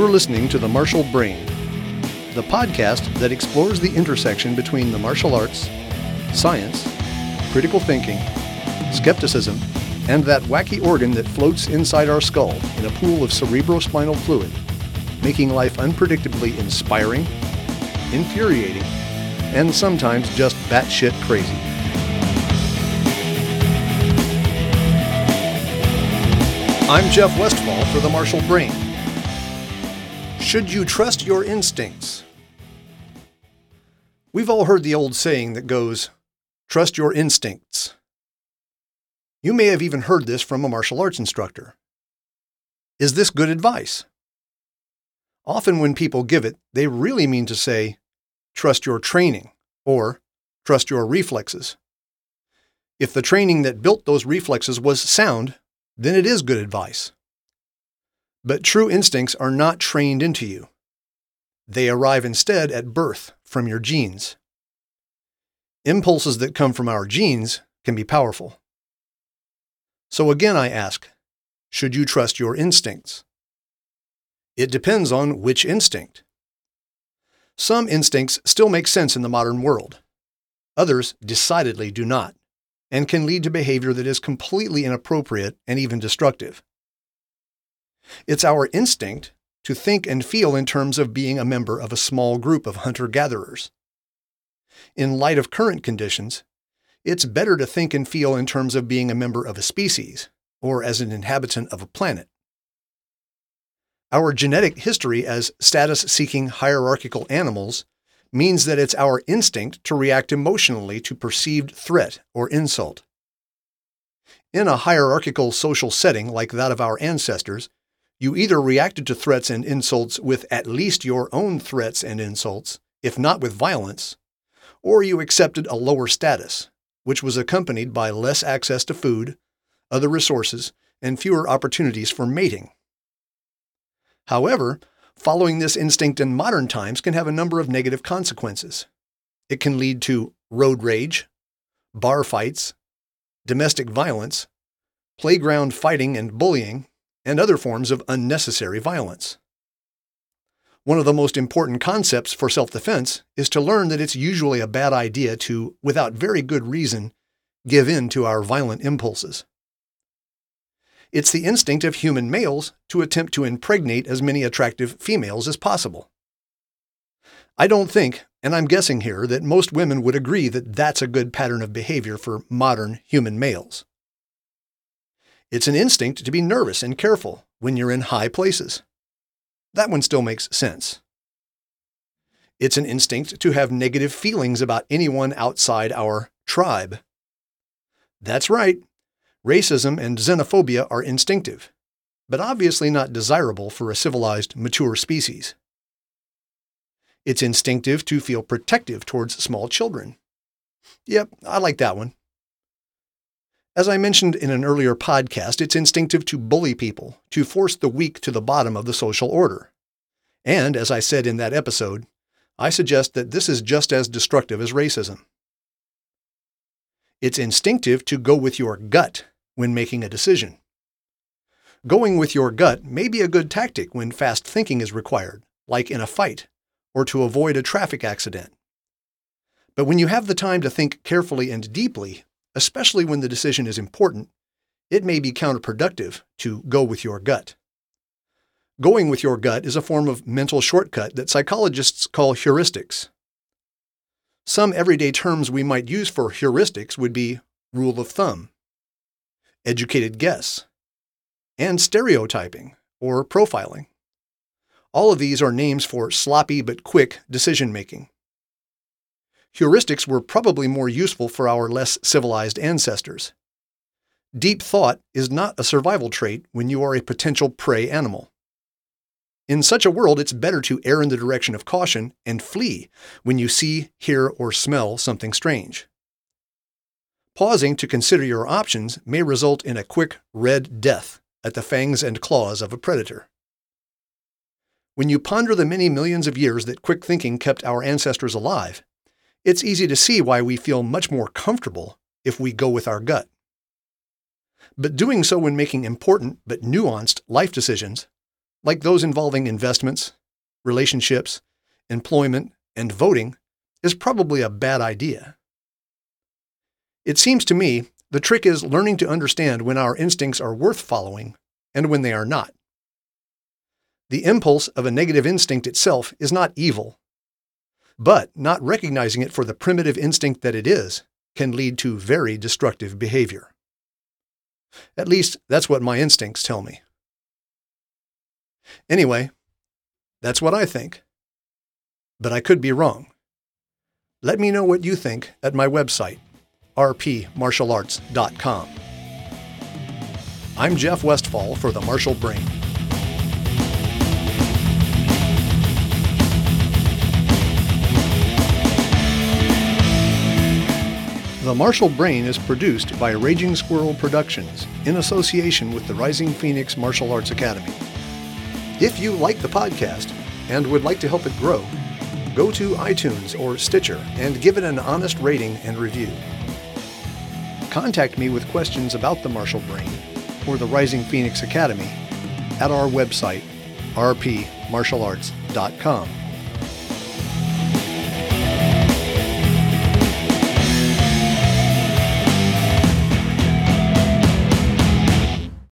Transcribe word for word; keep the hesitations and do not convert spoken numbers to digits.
You're listening to The Martial Brain, the podcast that explores the intersection between the martial arts, science, critical thinking, skepticism, and that wacky organ that floats inside our skull in a pool of cerebrospinal fluid, making life unpredictably inspiring, infuriating, and sometimes just batshit crazy. I'm Jeff Westfall for The Martial Brain. Should you trust your instincts? We've all heard the old saying that goes, trust your instincts. You may have even heard this from a martial arts instructor. Is this good advice? Often when people give it, they really mean to say, trust your training, or trust your reflexes. If the training that built those reflexes was sound, then it is good advice. But true instincts are not trained into you. They arrive instead at birth from your genes. Impulses that come from our genes can be powerful. So again I ask, should you trust your instincts? It depends on which instinct. Some instincts still make sense in the modern world. Others decidedly do not, and can lead to behavior that is completely inappropriate and even destructive. It's our instinct to think and feel in terms of being a member of a small group of hunter-gatherers. In light of current conditions, it's better to think and feel in terms of being a member of a species, or as an inhabitant of a planet. Our genetic history as status-seeking hierarchical animals means that it's our instinct to react emotionally to perceived threat or insult. In a hierarchical social setting like that of our ancestors, you either reacted to threats and insults with at least your own threats and insults, if not with violence, or you accepted a lower status, which was accompanied by less access to food, other resources, and fewer opportunities for mating. However, following this instinct in modern times can have a number of negative consequences. It can lead to road rage, bar fights, domestic violence, playground fighting and bullying, and other forms of unnecessary violence. One of the most important concepts for self-defense is to learn that it's usually a bad idea to, without very good reason, give in to our violent impulses. It's the instinct of human males to attempt to impregnate as many attractive females as possible. I don't think, and I'm guessing here, that most women would agree that that's a good pattern of behavior for modern human males. It's an instinct to be nervous and careful when you're in high places. That one still makes sense. It's an instinct to have negative feelings about anyone outside our tribe. That's right. Racism and xenophobia are instinctive, but obviously not desirable for a civilized, mature species. It's instinctive to feel protective towards small children. Yep, I like that one. As I mentioned in an earlier podcast, it's instinctive to bully people, to force the weak to the bottom of the social order. And, as I said in that episode, I suggest that this is just as destructive as racism. It's instinctive to go with your gut when making a decision. Going with your gut may be a good tactic when fast thinking is required, like in a fight, or to avoid a traffic accident. But when you have the time to think carefully and deeply, especially when the decision is important, it may be counterproductive to go with your gut. Going with your gut is a form of mental shortcut that psychologists call heuristics. Some everyday terms we might use for heuristics would be rule of thumb, educated guess, and stereotyping, or profiling. All of these are names for sloppy but quick decision-making. Heuristics were probably more useful for our less civilized ancestors. Deep thought is not a survival trait when you are a potential prey animal. In such a world, it's better to err in the direction of caution and flee when you see, hear, or smell something strange. Pausing to consider your options may result in a quick red death at the fangs and claws of a predator. When you ponder the many millions of years that quick thinking kept our ancestors alive, it's easy to see why we feel much more comfortable if we go with our gut. But doing so when making important but nuanced life decisions like those involving investments, relationships, employment, and voting, is probably a bad idea. It seems to me the trick is learning to understand when our instincts are worth following and when they are not. The impulse of a negative instinct itself is not evil, but not recognizing it for the primitive instinct that it is can lead to very destructive behavior. At least, that's what my instincts tell me. Anyway, that's what I think. But I could be wrong. Let me know what you think at my website, r p martial arts dot com. I'm Jeff Westfall for the Martial Brain. The Martial Brain is produced by Raging Squirrel Productions in association with the Rising Phoenix Martial Arts Academy. If you like the podcast and would like to help it grow, go to iTunes or Stitcher and give it an honest rating and review. Contact me with questions about the Martial Brain or the Rising Phoenix Academy at our website, r p martial arts dot com.